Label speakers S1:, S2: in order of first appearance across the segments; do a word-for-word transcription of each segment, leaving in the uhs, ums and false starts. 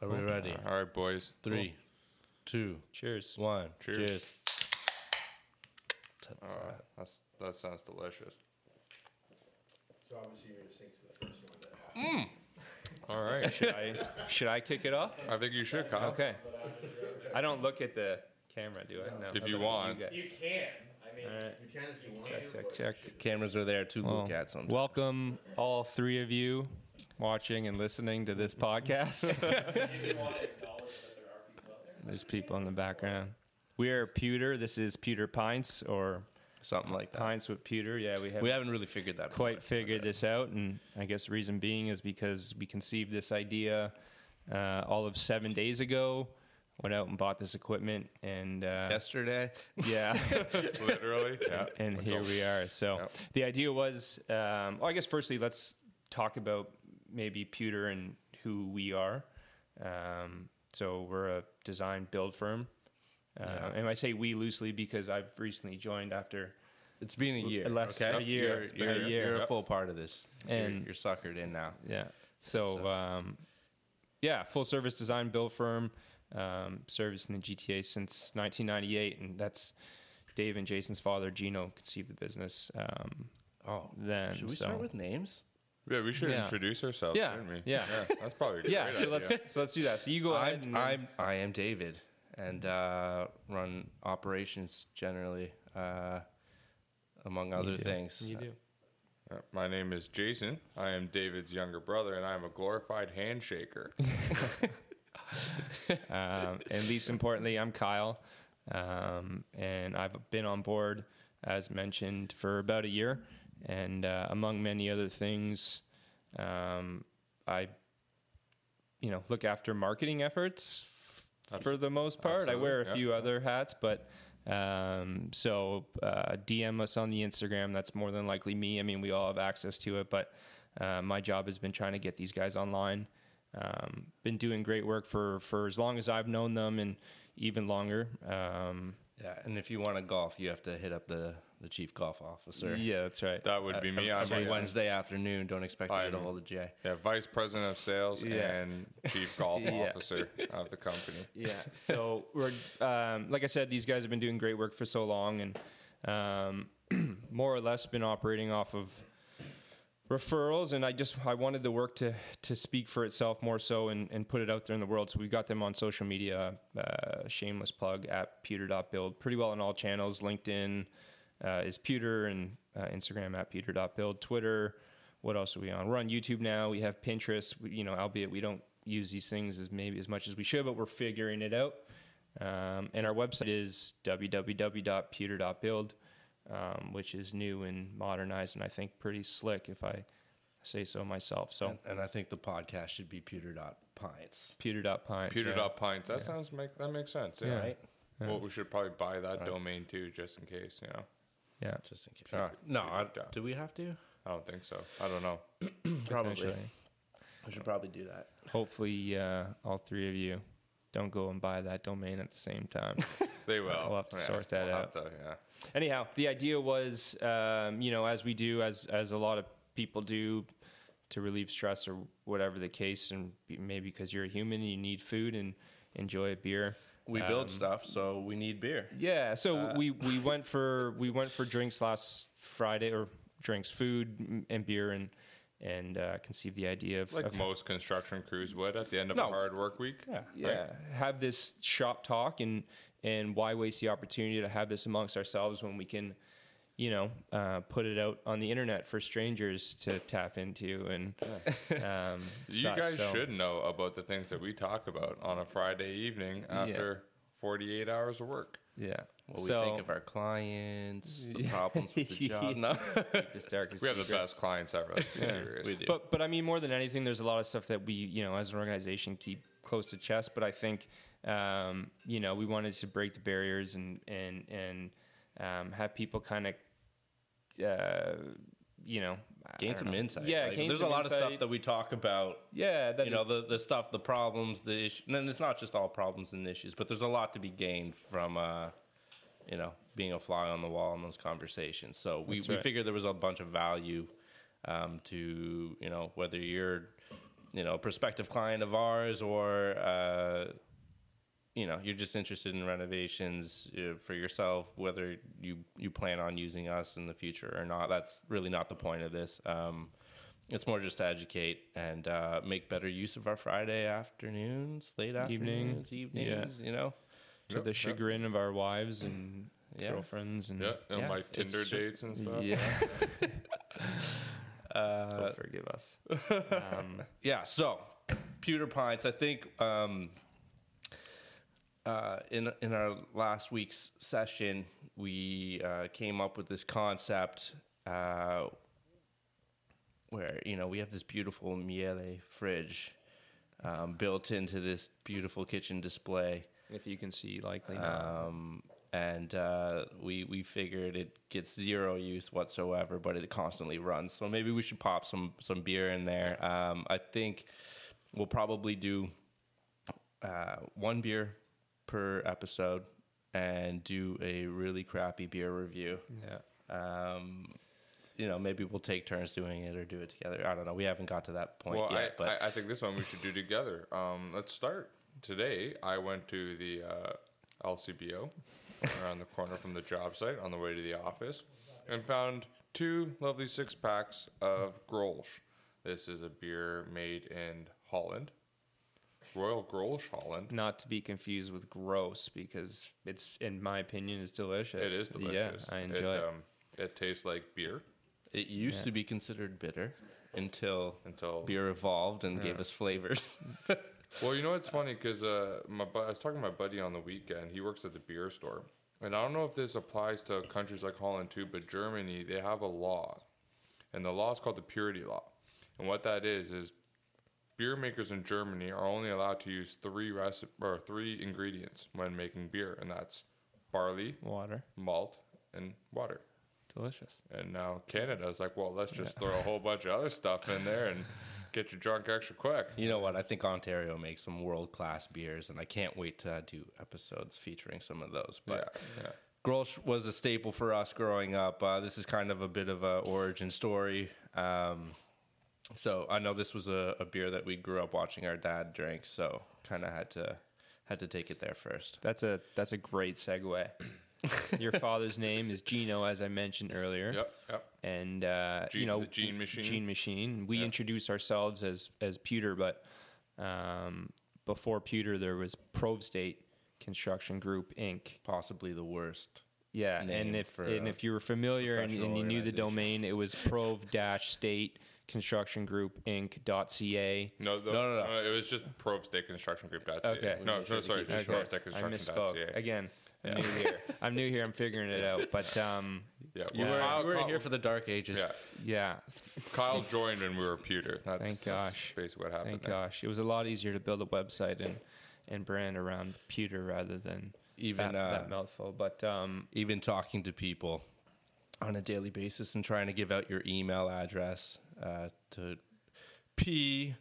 S1: Are we ready?
S2: All right, boys.
S1: Three, two,
S3: Cheers.
S1: one.
S2: Cheers.
S1: Cheers.
S2: Uh, that's, that sounds delicious.
S4: So obviously you're gonna sink to the first one. That
S3: All right. Should I should I kick it off?
S2: I think you should, Kyle.
S3: Okay. I don't look at the camera, do I? No.
S2: If you want.
S3: guys.
S5: You can. I mean,
S3: All right.
S4: you can if you want
S3: Check,
S4: to.
S3: check,
S4: but
S3: check.
S1: Cameras are there to
S3: Well,
S1: look at sometimes.
S3: welcome all three of you watching and listening to this podcast.
S5: you want to acknowledge that there are people out there.
S3: There's people in the background. We are Pewter. This is Pewter Pints or
S1: Something like that.
S3: Pints with Pewter. Yeah, we have
S1: We haven't really figured that
S3: quite
S1: part.
S3: figured this out, and I guess the reason being is because we conceived this idea uh, all of seven days ago. Went out and bought this equipment, and uh,
S1: Yesterday,
S3: yeah,
S2: Literally. Yeah.
S3: and
S2: Went
S3: here
S2: off.
S3: we are. So
S2: Yep.
S3: the idea was, um, well, I guess firstly, let's talk about maybe Pewter and who we are. Um, so we're a design build firm. Uh,
S1: Yeah.
S3: And I say we loosely because I've recently joined after
S1: it's been a year.
S3: Less-
S1: okay?
S3: a year.
S1: You're,
S3: It's been
S1: you're,
S3: a year.
S1: you're a
S3: Yep.
S1: full part of this.
S3: And-
S1: you're, you're suckered in now.
S3: Yeah. So,
S1: So-
S3: Um, yeah, full service design build firm, um, service in the G T A since nineteen ninety-eight, and that's Dave and Jason's father, Gino, conceived the business. Um,
S1: Oh,
S3: then
S1: should we
S3: so
S1: start with names?
S2: Yeah, we should
S3: Yeah.
S2: introduce ourselves,
S3: Yeah.
S2: shouldn't we?
S3: Yeah.
S2: That's probably a great
S3: yeah, so
S2: idea.
S3: let's so let's do that. So you go ahead.
S1: I'm,
S3: And then-
S1: I'm I am David, and uh, run operations generally, uh, among other
S3: You do.
S1: things.
S3: You do.
S2: Uh, My name is Jason. I am David's younger brother, and I'm a glorified handshaker.
S3: Um, and least importantly, I'm Kyle, um, and I've been on board, as mentioned, for about a year. And uh, among many other things, um, I, you know, look after marketing efforts f- for the most part. I wear a
S2: Absolutely,
S3: few
S2: yeah.
S3: other hats, but um, so uh, D M us on the Instagram. That's more than likely me. I mean, we all have access to it, but uh, my job has been trying to get these guys online. Um, been doing great work for, for as long as I've known them and even longer. Um,
S1: Yeah, and if you want to golf, you have to hit up the, the chief golf officer.
S3: yeah, that's right.
S2: That would be me. I'm
S1: Every
S2: Jason.
S1: Wednesday afternoon. Don't expect to get a
S2: I'm-
S1: hold of Jay.
S2: Yeah, vice president of sales
S3: Yeah.
S2: and chief golf
S3: Yeah.
S2: officer of the company.
S3: Yeah. So we're um, like I said, these guys have been doing great work for so long, and um, more or less been operating off of referrals. And I just I wanted the work to to speak for itself more so and, and put it out there in the world. So we've got them on social media. Uh, shameless plug at pewter dot build. Pretty well on all channels. LinkedIn uh, is Pewter, and uh, Instagram at pewter dot build. Twitter. What else are we on? We're on YouTube now. We have Pinterest. We, you know, albeit we don't use these things as maybe as much as we should, but we're figuring it out. Um, and our website is w w w dot pewter dot build, um, which is new and modernized, and I think pretty slick, if I say so myself. So
S1: And, and I think the podcast should be pewter dot pints.
S3: pewter dot pints.
S2: Pewter
S3: yeah.
S2: dot pints. That sounds make that makes sense. Yeah.
S3: Yeah.
S1: Right?
S2: Well, we should probably buy that domain too, just in case. You know,
S3: Yeah,
S1: Just in case. Uh, no, I, do we have to?
S2: I don't think so. I don't know.
S1: Probably.
S3: potentially.
S1: We should probably do that.
S3: Hopefully, uh, all three of you don't go and buy that domain at the same time.
S2: They will.
S3: We'll have to sort that
S2: we'll
S3: out.
S2: Have to, yeah.
S3: Anyhow, the idea was, um, you know, as we do, as as a lot of people do, to relieve stress or whatever the case, and be- maybe because you're a human and you need food and enjoy a beer.
S1: We build
S3: Um,
S1: stuff, so we need beer.
S3: Yeah, so
S1: Uh,
S3: we we went for we went for drinks last Friday, or drinks, food and beer, and and uh, conceived the idea of,
S2: Like
S3: of
S2: most construction crews would at the end of
S1: No.
S2: a hard work week.
S1: Yeah.
S3: yeah, have this shop talk, and and why waste the opportunity to have this amongst ourselves when we can, you know, uh, put it out on the internet for strangers to tap into, and um,
S2: You
S3: such.
S2: guys
S3: So,
S2: should know about the things that we talk about on a Friday evening after forty-eight hours of work.
S3: yeah.
S1: What we
S3: so,
S1: think of our clients, the problems with the job. No.
S3: keep this darkest
S2: We have the
S3: secrets.
S2: best clients ever. Let's be serious.
S1: we do.
S3: But but I mean, more than anything, there's a lot of stuff that we, you know, as an organization, keep close to chest. But I think, um, you know, we wanted to break the barriers and and and um, have people kind of, uh, you know, I
S1: Gain
S3: don't
S1: some
S3: know.
S1: insight.
S3: Yeah,
S1: Like,
S3: gain
S1: there's
S3: some
S1: a lot
S3: insight.
S1: of stuff that we talk about.
S3: Yeah, that
S1: You know,
S3: is-
S1: the, the stuff, the problems, the issues. And it's not just all problems and issues, but there's a lot to be gained from, uh, you know, being a fly on the wall in those conversations. So we,
S3: That's
S1: we
S3: right.
S1: figured there was a bunch of value um, to, you know, whether you're you know, a prospective client of ours, or uh, you know, you're just interested in renovations uh, for yourself, whether you you plan on using us in the future or not, that's really not the point of this. Um, it's more just to educate and uh, make better use of our Friday afternoons, late afternoons,
S3: Evening.
S1: evenings. You know,
S3: To
S2: Yep,
S3: the
S2: yep.
S3: chagrin of our wives and
S1: Yeah.
S3: girlfriends and
S2: Yeah, and
S1: Yeah,
S2: like
S1: it's
S2: Tinder
S1: so-
S2: dates and stuff.
S3: yeah.
S1: uh,
S3: Don't forgive us. Um,
S1: yeah. So, Pewter Pints. I think um, uh, in in our last week's session, we uh, came up with this concept uh, where you know we have this beautiful Miele fridge um, built into this beautiful kitchen display.
S3: if you can see, likely not.
S1: Um, and uh, we we figured it gets zero use whatsoever, but it constantly runs. So maybe we should pop some some beer in there. Um, I think we'll probably do uh, one beer per episode and do a really crappy beer review.
S3: yeah.
S1: Um, you know, maybe we'll take turns doing it or do it together. I don't know. We haven't got to that point
S2: Well,
S1: yet,
S2: I,
S1: but
S2: I, I think this one we should do together. Um, let's start. Today, I went to the uh, L C B O around the corner from the job site on the way to the office and found two lovely six packs of Grolsch. This is a beer made in Holland, Royal Grolsch Holland.
S3: Not to be confused with gross, because it's, in my opinion, is delicious.
S2: It is delicious.
S3: Yeah, I enjoy
S2: it.
S3: it.
S2: Um, it tastes like beer
S1: it used
S3: Yeah.
S1: to be considered bitter until
S2: until
S1: beer evolved and gave us flavors.
S2: Well, you know what's funny because uh, my bu- I was talking to my buddy on the weekend. He works at the beer store, and I don't know if this applies to countries like Holland too, but Germany, they have a law, and the law is called the purity law. And what that is is beer makers in Germany are only allowed to use three reci- or three ingredients when making beer, and that's barley,
S3: Water.
S2: malt, and water.
S3: Delicious.
S2: And now Canada is like, well, let's just throw a whole bunch of other stuff in there and get you drunk extra quick.
S1: You know what? I think Ontario makes some world class beers, and I can't wait to do episodes featuring some of those. But
S2: yeah, yeah.
S1: Grolsch was a staple for us growing up. Uh, this is kind of a bit of a origin story. Um, so I know this was a, a beer that we grew up watching our dad drink, so kind of had to had to take it there first.
S3: That's a that's a great segue. Your father's name is Gino, as I mentioned earlier.
S2: Yep, yep.
S3: And uh,
S2: Gene-
S3: you know,
S2: the Gene Machine.
S3: Gene Machine. We
S2: Yeah.
S3: introduced ourselves as as Pewter, but um, before Pewter, there was Provstate Construction Group Incorporated.
S1: Possibly the worst.
S3: Yeah,
S1: Name
S3: and if
S1: for
S3: and
S1: a
S3: if you were familiar and, and you
S1: professional
S3: knew the
S1: organization.
S3: domain, it was prov-state construction group inc.ca.
S2: No, the,
S1: No, no, no.
S2: uh, it was just Provstate Construction Group dot C A.
S3: Okay.
S2: No, no, sorry, just
S3: Okay.
S2: Provstate
S3: I
S2: Construction
S3: misspoke.
S2: dot C A.
S3: Again, I'm new here. I'm new here. I'm figuring it out. But um,
S2: Yeah,
S1: You
S2: well,
S1: were,
S2: Kyle,
S1: you were
S2: Kyle-
S1: here for the dark ages.
S2: Yeah,
S3: yeah,
S2: Kyle joined when we were Pewter. That's,
S3: Thank gosh.
S2: that's basically what happened.
S3: thank
S2: there.
S3: gosh. It was a lot easier to build a website and, and brand around Pewter rather than
S1: Even
S3: that,
S1: uh,
S3: that mouthful. But um,
S1: even talking to people on a daily basis and trying to give out your email address uh, to P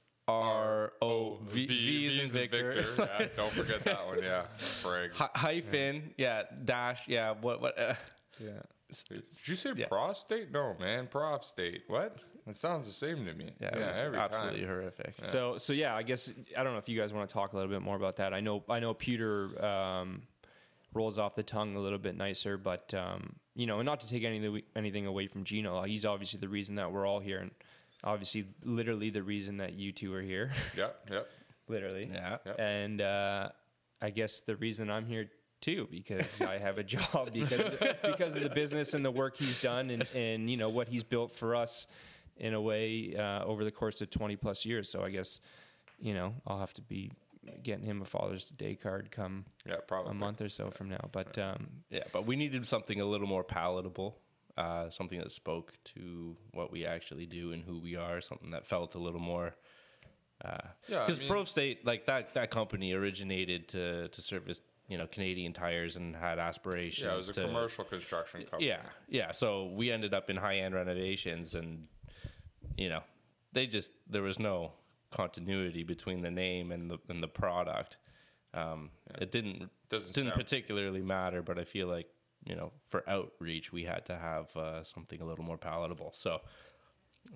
S1: R O V V is in Victor,
S2: Yeah, don't forget that one. Yeah, Frig.
S1: Hy- hyphen, yeah, dash, yeah, what, what, uh,
S3: yeah.
S2: Did you say
S1: Yeah.
S2: prostate? No, man, Provstate. What? It sounds the same to me.
S1: yeah, it was
S2: every
S1: absolutely
S2: time.
S1: horrific.
S3: So so yeah, I guess I don't know if you guys want to talk a little bit more about that. I know I know Pewter um, rolls off the tongue a little bit nicer, but um, you know, and not to take anything anything away from Gino, he's obviously the reason that we're all here, and obviously, literally the reason that you two are here,
S2: Yep, yep.
S3: literally.
S1: Yeah.
S2: Yep.
S3: And uh, I guess the reason I'm here too, because I have a job, because because of the business and the work he's done, and and you know what he's built for us in a way uh, over the course of twenty plus years. So I guess you know I'll have to be getting him a Father's Day card come
S2: Yeah, probably.
S3: a month or so from now. But um,
S1: Yeah, but we needed something a little more palatable, uh, something that spoke to what we actually do and who we are, something that felt a little more.
S2: Yeah, I
S1: Because
S2: mean-
S1: Pro State, like that, that company originated to to service you know Canadian tires and had aspirations.
S2: Yeah, it was a
S1: to,
S2: commercial construction company.
S1: Yeah, yeah. So we ended up in high end renovations, and you know, they just there was no continuity between the name and the and the product. Um, It didn't
S2: Doesn't
S1: didn't
S2: sound-
S1: particularly matter, but I feel like you know for outreach we had to have uh, something a little more palatable. So um,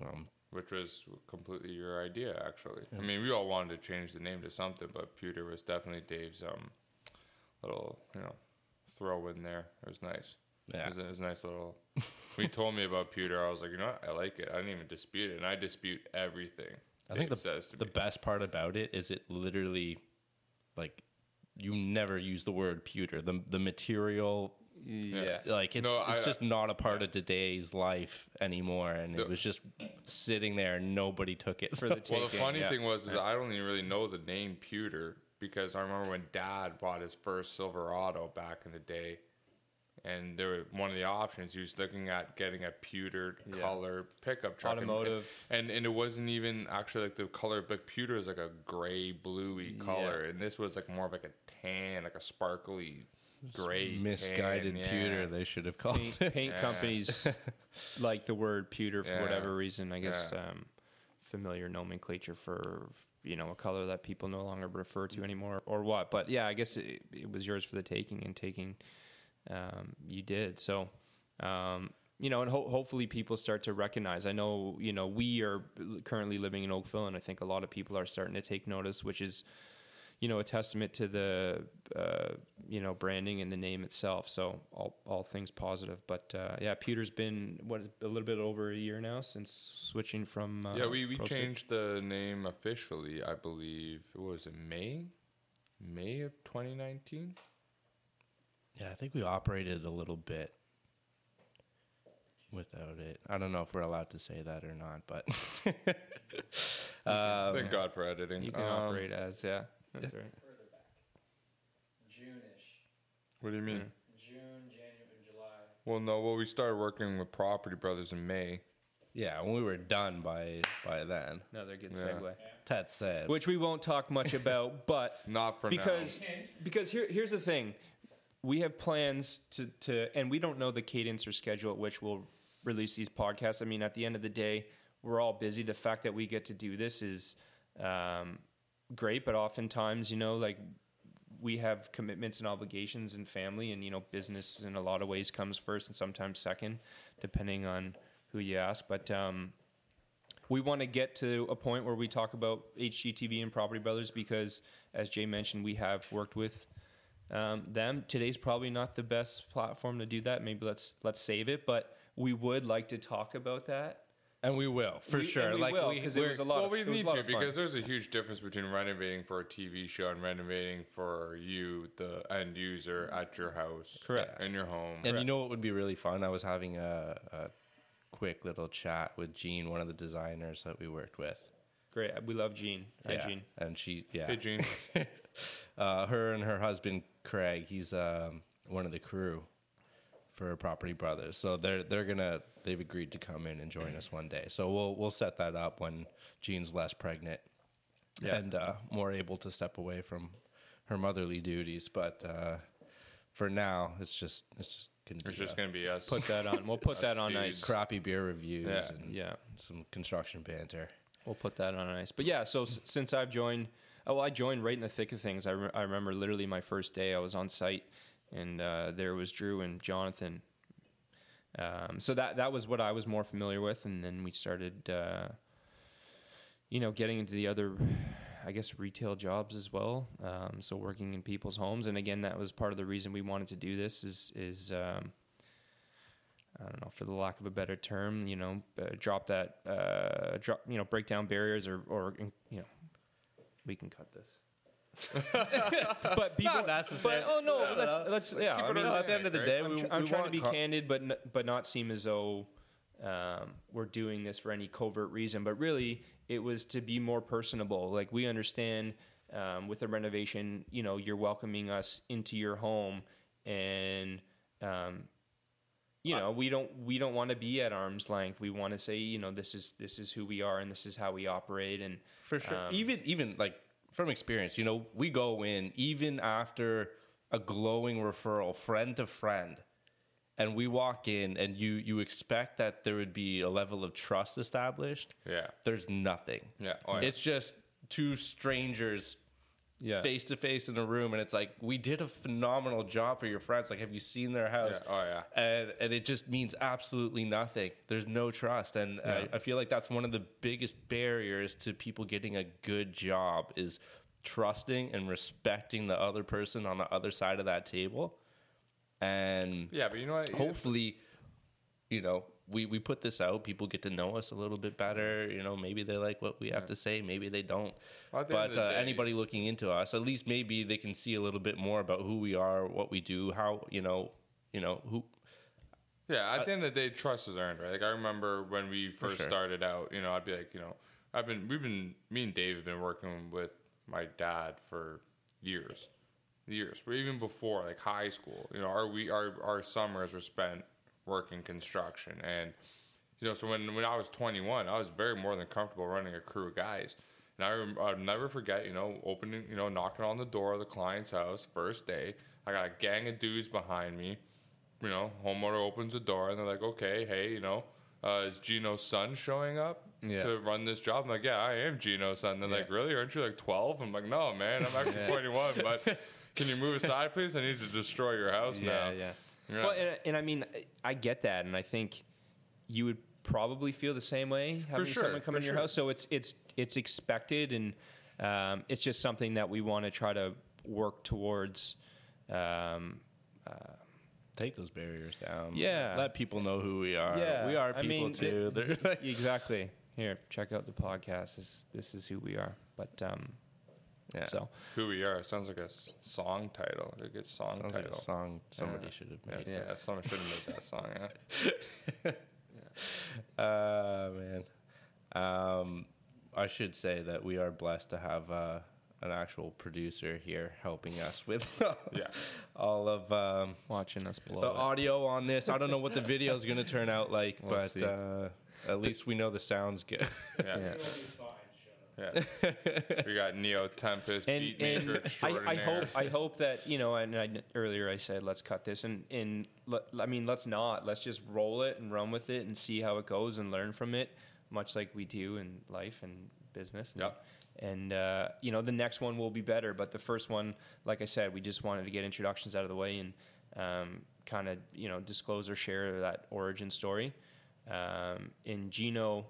S2: which was completely your idea, actually. I mean, we all wanted to change the name to something, but Pewter was definitely Dave's um little, you know, throw in there. It was nice.
S1: Yeah.
S2: It was, it was a nice little. When he told me about Pewter, I was like, you know what? I like it. I didn't even dispute it, and I dispute everything.
S1: I think
S2: Dave
S1: the
S2: says to
S1: the
S2: me.
S1: best part about it is it literally, like, you never use the word pewter. The the material,
S3: Yeah.
S1: like it's
S2: No,
S1: it's
S2: I-
S1: just not a part of today's life anymore, and
S2: The-
S1: it was just sitting there and nobody took it
S3: For the
S2: Well, the
S3: taking,
S2: funny
S3: yeah.
S2: thing was, is I don't even really know the name Pewter because I remember when Dad bought his first Silverado back in the day, and there were one of the options he was looking at getting a pewtered
S3: Yeah.
S2: color pickup truck, and-
S3: Automotive.
S2: and, and it wasn't even actually like the color, but pewter is like a gray bluey color,
S3: Yeah.
S2: and this was like more of like a tan, like a sparkly gray
S1: misguided
S2: tan,
S1: pewter.
S2: yeah.
S1: They should have called
S3: paint,
S1: it.
S3: paint
S2: Yeah.
S3: companies like the word pewter for
S2: Yeah.
S3: whatever reason. I guess
S2: Yeah.
S3: um, familiar nomenclature for you know a color that people no longer refer to anymore, or what. But yeah, I guess it, it was yours for the taking, and taking um, you did. So um, you know, and ho- hopefully people start to recognize. I know you know we are currently living in Oakville, and I think a lot of people are starting to take notice, which is you know, a testament to the, uh, you know, branding and the name itself. So all, all things positive. But uh, yeah, Pewter's been what a little bit over a year now since switching from. Uh,
S2: Yeah, we, we
S3: Pro Cert.
S2: changed the name officially, I believe. What was it, May? May of twenty nineteen?
S1: Yeah, I think we operated a little bit without it. I don't know if we're allowed to say that or not, but um,
S2: Thank God for editing.
S3: You can
S2: Um,
S3: operate as yeah. That's right.
S5: Further back. June-ish.
S2: What do you mean?
S5: June, January, July.
S2: Well, no, well, we started working with Property Brothers in May.
S1: yeah, we were done by by then.
S3: Another good
S2: Yeah.
S3: segue.
S1: That said,
S3: Which we won't talk much about, but
S2: Not for
S3: because
S2: now.
S3: because here here's the thing, we have plans to to and we don't know the cadence or schedule at which we'll release these podcasts. I mean, at the end of the day, we're all busy. The fact that we get to do this is um, great, but oftentimes, you know, like we have commitments and obligations and family, and you know, business in a lot of ways comes first and sometimes second, depending on who you ask. But um, we want to get to a point where we talk about H G T V and Property Brothers because, as Jay mentioned, we have worked with um, them. Today's probably not the best platform to do that. Maybe let's let's save it, but we would like to talk about that.
S1: and we will for
S3: We-
S1: sure.
S3: and we
S1: like
S3: will,
S1: we,
S3: 'cause it
S1: we're-
S3: was a lot
S2: Well,
S3: of,
S2: we
S3: it was a
S2: need
S3: lot
S2: to
S3: of fun.
S2: because there's a huge difference between renovating for a T V show and renovating for you, the end user, at your house,
S3: Correct.
S2: in your home.
S1: And you know what would be really fun? I was having a, a quick little chat with Jean, one of the designers that we worked with.
S3: Great, we love Gene. Hi,
S1: Yeah,
S3: Gene.
S1: and she, yeah,
S2: Hey, Gene.
S1: uh, her and her husband Craig. He's um, one of the crew for Property Brothers. So they're they're gonna they've agreed to come in and join us one day. So we'll we'll set that up when Jean's less pregnant
S3: Yeah.
S1: and uh, more able to step away from her motherly duties. But uh, for now, it's just it's just gonna be
S2: It's just
S1: uh,
S2: going to be us.
S3: Put that on. We'll put that on
S2: dudes.
S3: ice.
S1: crappy beer reviews
S2: Yeah.
S1: and
S3: Yeah.
S1: some construction banter.
S3: We'll put that on ice. But yeah, so s- since I've joined, oh, I joined right in the thick of things. I, re- I remember literally my first day, I was on site, and uh, there was Drew and Jonathan. Um, so that that was what I was more familiar with, and then we started, uh, you know, getting into the other, I guess, retail jobs as well. Um, so working in people's homes, and again, that was part of the reason we wanted to do this. Is is um, I don't know, for the lack of a better term, you know, uh, drop that, uh, drop, you know, break down barriers, or, or you know, we can cut this. but people,
S1: Not necessary.
S3: But, oh no, let's let's yeah.
S2: Keep
S3: I
S2: it
S3: mean,
S2: on
S1: at the end of the
S2: right?
S1: day,
S3: I'm,
S1: we,
S3: tr- I'm
S1: we
S3: trying to
S1: want
S3: be
S1: co-
S3: candid, but n- but not seem as though um, we're doing this for any covert reason. But really, it was to be more personable. Like we understand um, with the renovation, you know, you're welcoming us into your home, and um, you know, we don't we don't want to be at arm's length. We want to say, you know, this is this is who we are, and this is how we operate, and
S1: For sure.
S3: Um,
S1: even even like from experience, you know, we go in even after a glowing referral, friend to friend, and we walk in and you you expect that there would be a level of trust established.
S2: Yeah.
S1: There's nothing.
S2: Yeah. Oh, yeah.
S1: It's just two strangers
S3: Yeah.
S1: face to face in a room, and it's like, we did a phenomenal job for your friends. Like, have you seen their house?
S2: Yeah. Oh, yeah.
S1: And and it just means absolutely nothing. There's no trust, and
S3: Yeah.
S1: I, I feel like that's one of the biggest barriers to people getting a good job is trusting and respecting the other person on the other side of that table. And
S2: Yeah, but you know what?
S1: hopefully, you know, we, we put this out, people get to know us a little bit better. You know, maybe they like what we have to say, maybe they don't.
S2: Well, at the end
S1: But
S2: of the
S1: uh,
S2: day-
S1: anybody looking into us, at least maybe they can see a little bit more about who we are, what we do, how, you know, you know, who.
S2: Yeah, at the end of the day, trust is earned, right? Like I remember when we first
S1: sure.
S2: started out, you know, I'd be like, you know, I've been, we've been, me and Dave have been working with my dad for years, years, but even before like high school, you know, our we our our summers were spent working construction, and you know, so when when I was twenty-one, I was very more than comfortable running a crew of guys. And I rem- I'll never forget, you know, opening, you know, knocking on the door of the client's house first day. I got a gang of dudes behind me. You know, homeowner opens the door and they're like, okay, hey, you know, uh, is Gino's son showing up
S3: Yeah.
S2: to run this job? I'm like, yeah, I am Gino's son. They're like, really? Aren't you like twelve? I'm like, no, man, I'm actually twenty-one, but can you move aside, please? I need to destroy your house now.
S3: Yeah, yeah.
S2: Yeah.
S3: Well, and, and I mean, I get that, and I think you would probably feel the same way having
S2: sure,
S3: someone come
S2: for
S3: in your
S2: sure.
S3: house. So it's it's it's expected, and um, it's just something that we want to try to work towards. Um,
S1: Take those barriers down.
S3: Yeah.
S1: Let people know who we are.
S3: Yeah,
S1: We are
S3: I
S1: people
S3: mean,
S1: too. They're like,
S3: exactly. Here, check out the podcast. This this is who we are. But um,
S1: yeah.
S3: so
S2: Who we are sounds like a s- song title, a good song
S1: Sounds like
S2: title.
S1: a song somebody
S2: Yeah.
S1: should have
S2: Yeah,
S1: made.
S2: yeah.
S3: Yeah.
S2: someone should have made that song. Yeah.
S1: Uh, man. Um, I should say that we are blessed to have uh, an actual producer here helping us with
S2: Yeah.
S1: all of um,
S3: watching us blow
S1: the
S3: it.
S1: audio on this. I don't know what the video is going to turn out like,
S3: We'll
S1: but
S3: see.
S1: uh, at least we know the sound's good.
S2: Yeah.
S3: Yeah.
S5: It'll be fine, shut up.
S2: Yeah. We got Neo Tempest,
S3: and,
S2: beat maker
S3: and I, I
S2: extraordinaire.
S3: hope I hope that you know. And I, earlier I said let's cut this, and and let, I mean let's not. Let's just roll it and run with it and see how it goes and learn from it, much like we do in life and business. And,
S2: Yep.
S3: And uh, you know the next one will be better, but the first one, like I said, we just wanted to get introductions out of the way and um, kind of you know disclose or share that origin story. Um, in Gino,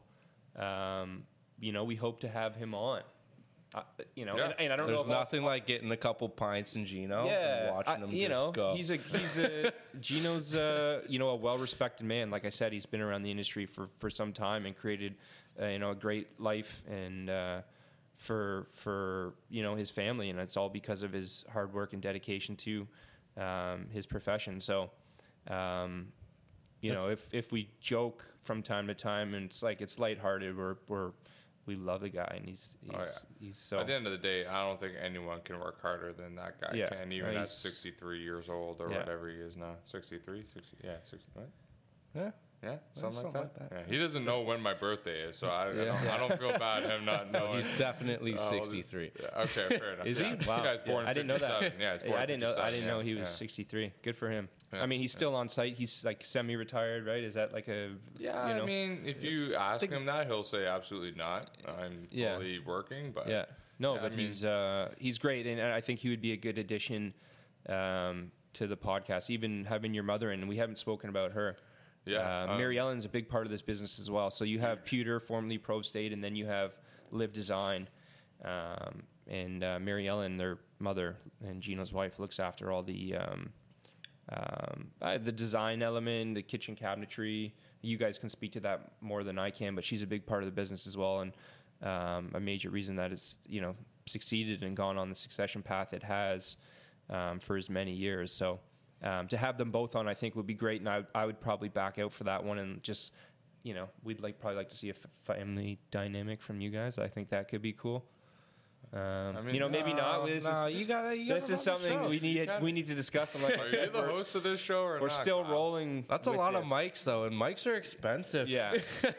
S3: um, you know, we hope to have him on. Uh, you know,
S2: Yeah.
S3: and, and I don't
S1: There's
S3: know if I'll-
S1: nothing like getting a couple pints in Gino
S3: yeah,
S1: and watching
S3: I-
S1: him
S3: you
S1: just
S3: know,
S1: go.
S3: he's a he's a Gino's uh, you know a well-respected man. Like I said, he's been around the industry for, for some time and created uh, you know a great life and uh, for for you know his family, and it's all because of his hard work and dedication to um, his profession. So. Um, you know, if if we joke from time to time, and it's like it's lighthearted, we're we're we love the guy, and he's he's,
S2: Oh, yeah.
S3: he's so
S2: At the end of the day, I don't think anyone can work harder than that guy
S3: Yeah.
S2: can, even
S3: Uh,
S2: at
S3: he's-
S2: sixty-three years old or
S3: Yeah.
S2: whatever he is now. sixty-three, sixty, yeah, sixty, what?
S1: yeah.
S2: Yeah, something,
S1: something
S2: like,
S1: like
S2: that.
S1: that.
S2: Yeah, he doesn't know when my birthday is, so I, I,
S3: Yeah.
S2: don't, I don't feel bad him not knowing.
S1: He's definitely
S2: Oh,
S1: sixty-three.
S2: Yeah, okay, fair enough.
S3: Is he?
S2: Yeah.
S3: Wow.
S2: The guy's born
S3: I didn't know that.
S2: fifty-seven. Yeah, he's born
S3: Yeah, I didn't know. I
S2: fifty-seven,
S3: didn't know
S2: yeah,
S3: he was
S2: yeah.
S3: sixty-three. Good for him.
S2: Yeah,
S3: I mean, he's still on site. He's like semi-retired, right? Is that like a
S2: Yeah,
S3: You know,
S2: I mean, if you ask him that, he'll say absolutely not. I'm
S3: Yeah.
S2: fully working, but
S3: yeah. No,
S2: Yeah,
S3: but
S2: I mean-
S3: he's uh, he's great, and I think he would be a good addition um, to the podcast. Even having your mother in, and we haven't spoken about her.
S2: Yeah,
S3: uh,
S2: um,
S3: Mary Ellen's a big part of this business as well. So you have Pewter, formerly Pro State, and then you have Live Design, um, and uh, Mary Ellen, their mother and Gino's wife, looks after all the um, um, uh, the design element, the kitchen cabinetry. You guys can speak to that more than I can, but she's a big part of the business as well, and um, a major reason that it's you know succeeded and gone on the succession path it has um, for as many years. So. Um, to have them both on, I think, would be great, and I, I would probably back out for that one, and just, you know, we'd like probably like to see a f- family dynamic from you guys. I think that could be cool. Um,
S2: mean,
S3: you know, maybe not. This
S1: no,
S3: is,
S1: you gotta. You
S3: this
S1: gotta
S3: is
S1: run the
S3: something
S1: show.
S3: we need
S2: gotta-
S3: we need to discuss. And like I
S2: Are you
S3: said,
S2: the
S3: we're,
S2: host of this show or
S3: we're
S2: not?
S3: still
S2: Kyle?
S3: rolling.
S1: That's a
S3: with
S1: lot
S3: this.
S1: of mics though, and mics are expensive.
S3: Yeah.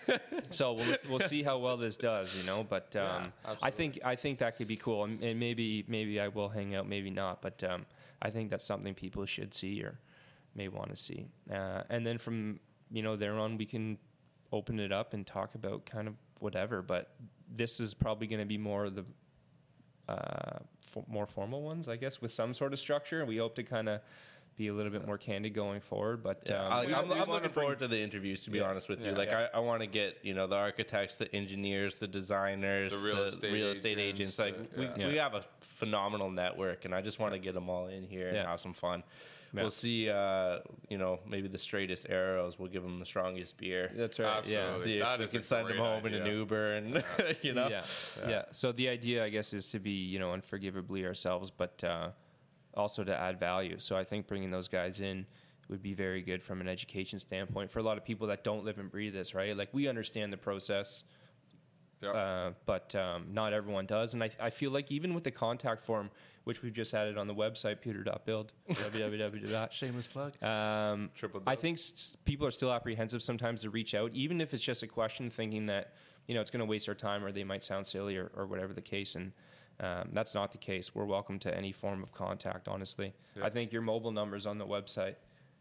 S3: So we'll we'll see how well this does, you know. But um,
S2: Yeah,
S3: I
S2: absolutely.
S3: think I think that could be cool, and, and maybe maybe I will hang out, maybe not. But um, I think that's something people should see or may want to see. Uh, and then from you know there on, we can open it up and talk about kind of whatever. But this is probably going to be more of the uh, f- more formal ones, I guess, with some sort of structure. We hope to kind of be a little bit more candid going forward. But
S1: Yeah,
S3: um,
S1: I,
S3: we-
S1: I'm,
S3: we
S1: I'm
S3: wanna
S1: looking
S3: bring-
S1: forward to the interviews. To be
S3: Yeah.
S1: honest with you,
S3: Yeah.
S1: like
S3: Yeah.
S1: I, I want to get you know the architects, the engineers, the designers,
S2: The real estate
S1: real estate
S2: agents,
S1: agents. Like
S2: the-
S1: we,
S2: yeah.
S1: we have a phenomenal network, and I just want to get them all in here and
S3: Yeah.
S1: have some fun.
S3: Yeah.
S1: We'll see. Uh, you know, maybe the straightest arrows. We'll give them the strongest beer.
S3: That's right.
S2: Absolutely.
S3: Yeah.
S1: See if
S2: That
S1: we
S2: is
S1: can
S2: a
S1: send them
S2: great
S1: home in an
S2: idea.
S1: Uber, and you know.
S3: Yeah. yeah. So the idea, I guess, is to be, you know, unforgivably ourselves, but uh, also to add value. So I think bringing those guys in would be very good from an education standpoint for a lot of people that don't live and breathe this, right? Like we understand the process,
S2: Yeah.
S3: uh, but um, not everyone does. And I, I feel like even with the contact form, which we've just added on the website, pewter dot build, www dot
S1: Shameless plug.
S3: Um,
S2: Triple
S3: I
S2: dub.
S3: think s- people are still apprehensive sometimes to reach out, even if it's just a question, thinking that you know it's going to waste our time or they might sound silly or, or whatever the case. And um, that's not the case. We're welcome to any form of contact. Honestly,
S2: Yeah.
S3: I think your mobile number's on the website.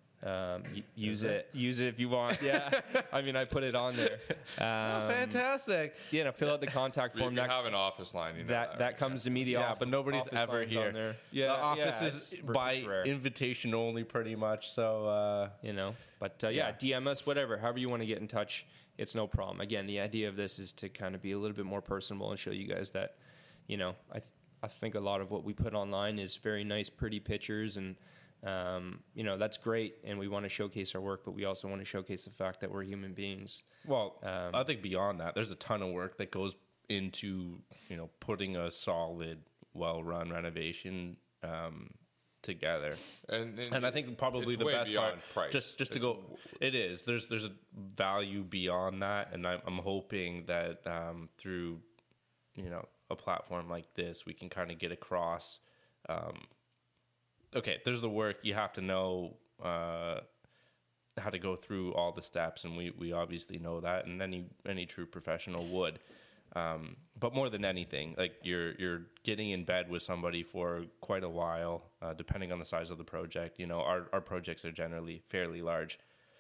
S3: Um, y- use it? use it if you want. Yeah, I mean, I put it on there. Um,
S1: Fantastic.
S3: You know, fill out the contact
S2: We,
S3: form.
S2: we
S3: That
S2: have an office line, you know
S3: that, that comes to me. The
S1: Yeah,
S3: office,
S1: but nobody's
S3: office
S1: ever
S3: line's
S1: here.
S3: on there.
S1: The
S3: Yeah,
S1: office
S3: yeah,
S1: is
S3: it's-
S1: by
S3: it's rare.
S1: invitation only, pretty much. So uh,
S3: you know. But uh, yeah,
S1: Yeah.
S3: D M us, whatever, however you want to get in touch. It's no problem. Again, the idea of this is to kind of be a little bit more personable and show you guys that, you know, I th- I think a lot of what we put online is very nice, pretty pictures, and um, you know that's great, and we want to showcase our work, but we also want to showcase the fact that we're human beings.
S1: Well,
S3: Um,
S1: I think beyond that, there's a ton of work that goes into you know putting a solid, well-run renovation um, together.
S2: And, and,
S1: And I think probably
S2: it's
S1: the
S2: way
S1: best
S2: beyond
S1: part,
S2: price.
S1: just just to
S2: It's
S1: go, it is. There's there's a value beyond that, and I'm, I'm hoping that um, through you know a platform like this, we can kind of get across. Um, okay, there's the work. You have to know uh, how to go through all the steps, and we, we obviously know that, and any any true professional would. Um, but more than anything, like you're you're getting in bed with somebody for quite a while, uh, depending on the size of the project. You know, our our projects are generally fairly large,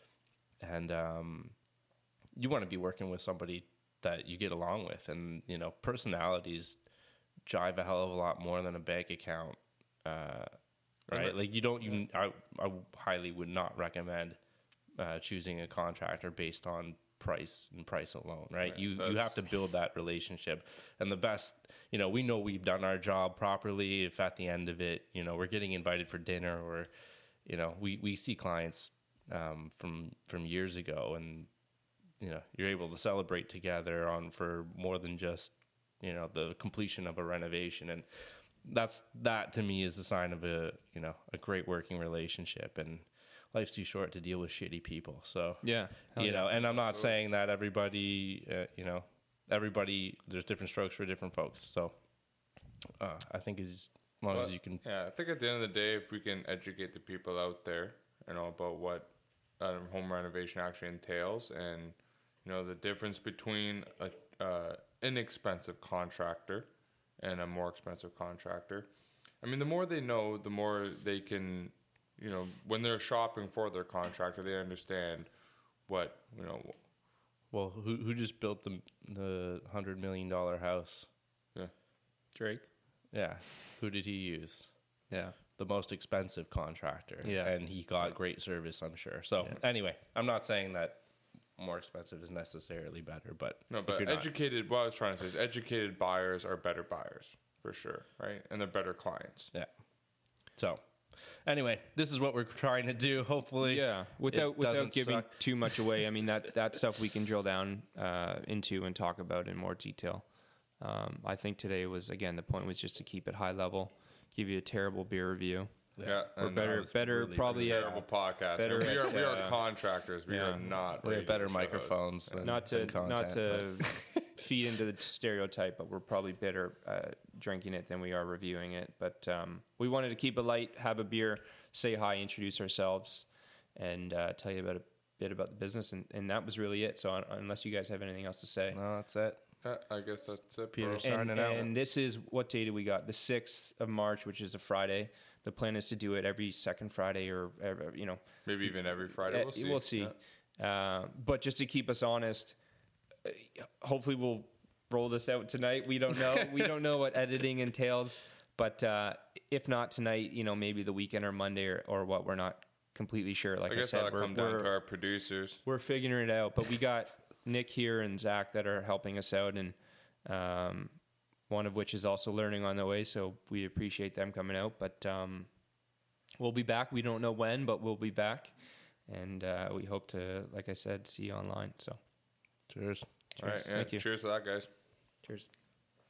S1: and um, you want to be working with somebody that you get along with, and you know, personalities jive a hell of a lot more than a bank account. Uh, right? Like you don't, you, I, I highly would not recommend uh, choosing a contractor based on price and price alone, right?
S2: Right,
S1: You you
S2: that's-
S1: have to build that relationship, and the best, you know, we know we've done our job properly if at the end of it, you know, we're getting invited for dinner, or, you know, we we see clients um, from from years ago, and you know, you're able to celebrate together on for more than just you know the completion of a renovation, and that's that to me is a sign of a you know a great working relationship. And life's too short to deal with shitty people. So
S3: Yeah,
S1: you know, and I'm not saying that everybody, uh, you know, everybody. There's different strokes for different folks. So uh, I think as long
S2: But,
S1: as you can,
S2: yeah, I think at the end of the day, if we can educate the people out there, you know, about what uh, home renovation actually entails, and you know the difference between a uh, inexpensive contractor and a more expensive contractor. I mean, the more they know, the more they can, you know, when they're shopping for their contractor, they understand what you know.
S1: well, who who just built the the hundred million dollar house?
S2: Yeah,
S3: Drake.
S1: Yeah, who did he use?
S3: Yeah.
S1: The most expensive contractor.
S3: Yeah.
S1: And he got great service, I'm sure. So
S3: Yeah.
S1: anyway, I'm not saying that more expensive is necessarily better, but
S2: no,
S1: if
S2: but
S1: you're not-
S2: educated. What I was trying to say is, educated buyers are better buyers for sure, right? And they're better clients.
S1: yeah. So anyway, this is what we're trying to do. Hopefully,
S3: Yeah, without
S1: it
S3: without
S1: doesn't
S3: giving
S1: suck.
S3: too much away. I mean that that stuff we can drill down uh, into and talk about in more detail. Um, I think today was again the point was just to keep it high level, give you a terrible beer review.
S2: Yeah,
S3: We're
S2: and
S3: better,
S1: was
S3: better
S1: really,
S3: probably
S1: really
S3: at,
S2: terrible podcast.
S3: better
S2: we are
S3: at,
S2: we are
S3: uh,
S2: contractors. We
S3: yeah.
S2: are not.
S1: We have better
S2: radio show hosts.
S1: microphones than,
S3: not to
S1: than content,
S3: not to feed into the stereotype, but we're probably better uh, drinking it than we are reviewing it. But um, we wanted to keep it light, have a beer, say hi, introduce ourselves, and uh, tell you about a bit about the business, and, and that was really it. So un- unless you guys have anything else to say.
S1: No, that's it.
S2: Yeah, I guess that's it.
S1: Peter
S2: bro.
S1: Sar-
S3: And,
S1: Signing out.
S3: and this is what day do we got? The sixth of March, which is a Friday. The plan is to do it every second Friday, or every, you know,
S2: Maybe even every Friday.
S3: uh,
S2: We'll see.
S3: We'll see.
S2: Yeah.
S3: Uh, but just to keep us honest, uh, hopefully we'll roll this out tonight. We don't know. We don't know what editing entails. But uh, if not tonight, you know, maybe the weekend or Monday or, or what, we're not completely sure. Like
S2: I
S3: I,
S2: guess
S3: said,
S2: that'll
S3: we're,
S2: come down
S3: we're,
S2: to our producers.
S3: we're figuring it out. But we got Nick here and Zach that are helping us out, and um, one of which is also learning on the way. So we appreciate them coming out. But um, we'll be back. We don't know when, but we'll be back. And uh, we hope to, like I said, see you online. So
S1: Cheers.
S2: All right,
S3: cheers.
S2: yeah,
S3: Thank you.
S2: cheers to that, guys.
S3: Cheers.